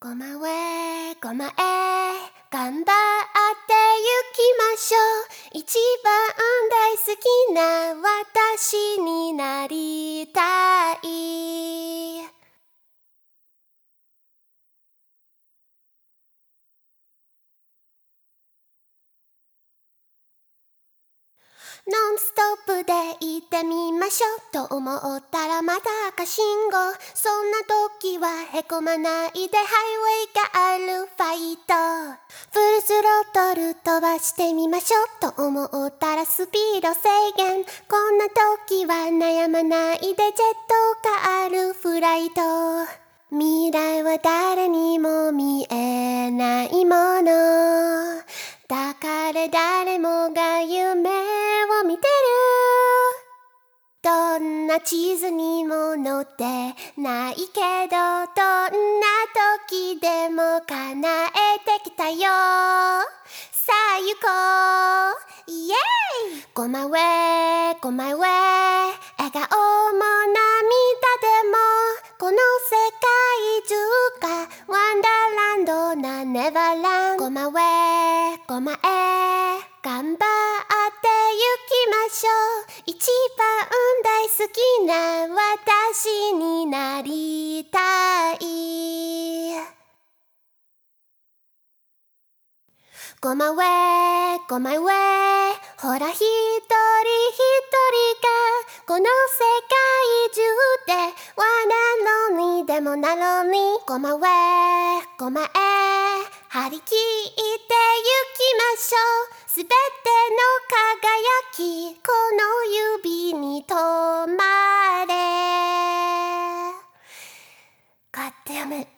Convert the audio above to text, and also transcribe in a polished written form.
ごまえごまえ頑張ってゆきましょう。一番大好きな私になりたい。ノンストップで行ってみましょうと思ったらまた赤信号。そんな時はへこまないでハイウェイがあるファイト。フルスロットル飛ばしてみましょうと思ったらスピード制限。こんな時は悩まないでジェットがあるフライト。未来は誰にも見えないものだから誰もが夢を見てる。どんな地図にも載ってないけどどんな時でも叶えてきたよ。さあ行こうイエーイ。ごまえごまえ笑顔も涙でもこの世界中がワンダーランドなネバーランド。ごまえごまえ頑張ってゆきましょう。一番大好きな私になりたい。ごまえごまえほら一人一人がこの世界中でワンなのにでもなのに。ごまえごまえ張り切ってゆきましょう。すべての輝きこの指に止まれ。ガッデム。